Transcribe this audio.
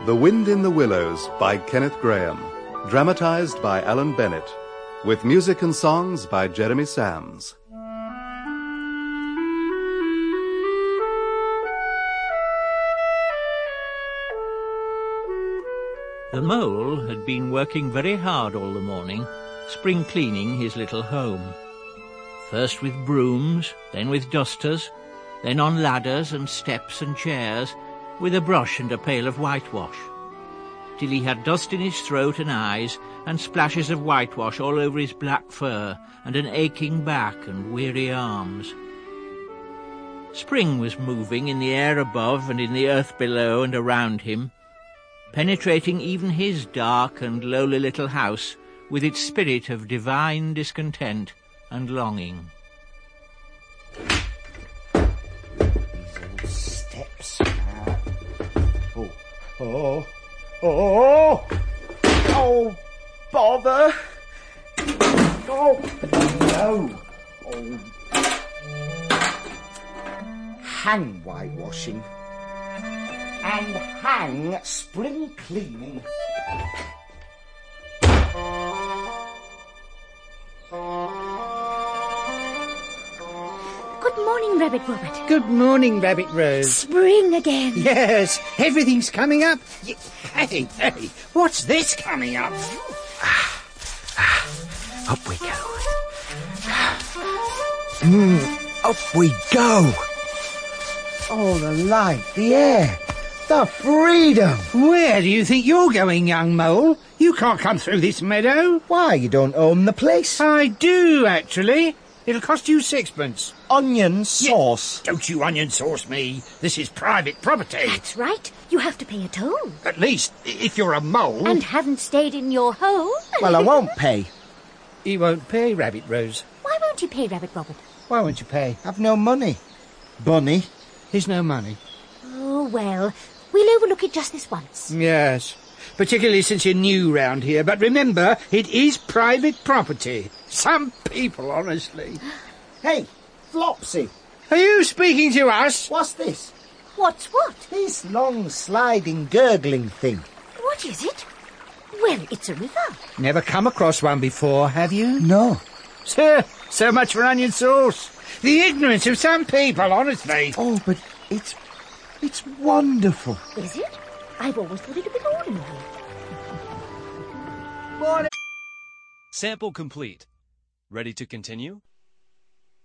The Wind in the Willows by Kenneth Grahame, dramatized by Alan Bennett, with music and songs by Jeremy Sams. The mole had been working very hard all the morning, spring cleaning his little home. First with brooms, then with dusters, then on ladders and steps and chairs, with a brush and a pail of whitewash, till he had dust in his throat and eyes, and splashes of whitewash all over his black fur, and an aching back and weary arms. Spring was moving in the air above and in the earth below and around him, penetrating even his dark and lowly little house with its spirit of divine discontent and longing. Steps. Oh, bother. Oh, no. Hang whitewashing. And hang spring cleaning. Good morning, Rabbit Robert. Good morning, Rabbit Rose. Spring again. Yes, everything's coming up. Hey, what's this coming up? Up we go. Up we go. Oh, the light, the air, the freedom. Where do you think you're going, young mole? You can't come through this meadow. Why, you don't own the place? I do, actually. It'll cost you sixpence. Onion sauce. Don't you onion sauce me. This is private property. That's right. You have to pay a toll. At least, if you're a mole. And haven't stayed in your hole. Well, I won't pay. He won't pay, Rabbit Rose. Why won't you pay, Rabbit Robert? Why won't you pay? I've no money. Bunny. He's no money. Oh, well, we'll overlook it just this once. Yes, particularly since you're new round here. But remember, it is private property. Some people, honestly. Hey, Flopsy. Are you speaking to us? What's this? What's what? This long sliding gurgling thing. What is it? Well, it's a river. Never come across one before, have you? No. So much for onion sauce. The ignorance of some people, honestly. Oh, but it's wonderful. Is it? I've always thought it a bit ordinary. Sample complete. Ready to continue?